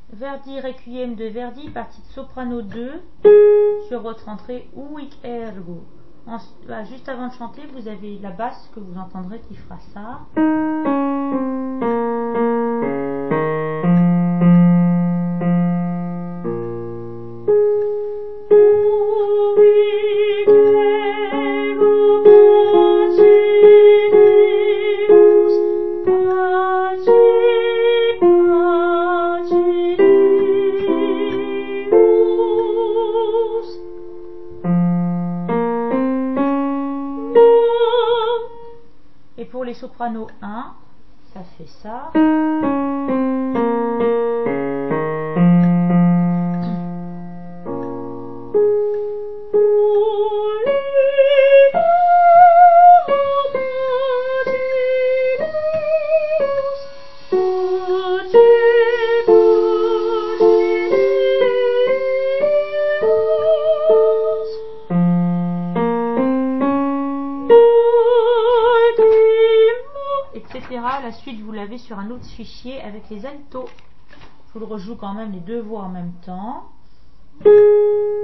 Verdi, Requiem de Verdi, partie de soprano 2, sur votre entrée Uic Ergo. Juste avant de chanter, vous avez la basse que vous entendrez qui fera ça. Et pour les sopranos 1, ça fait ça. Etc. La suite, vous l'avez sur un autre fichier avec les altos. Je vous le rejoue quand même les deux voix en même temps.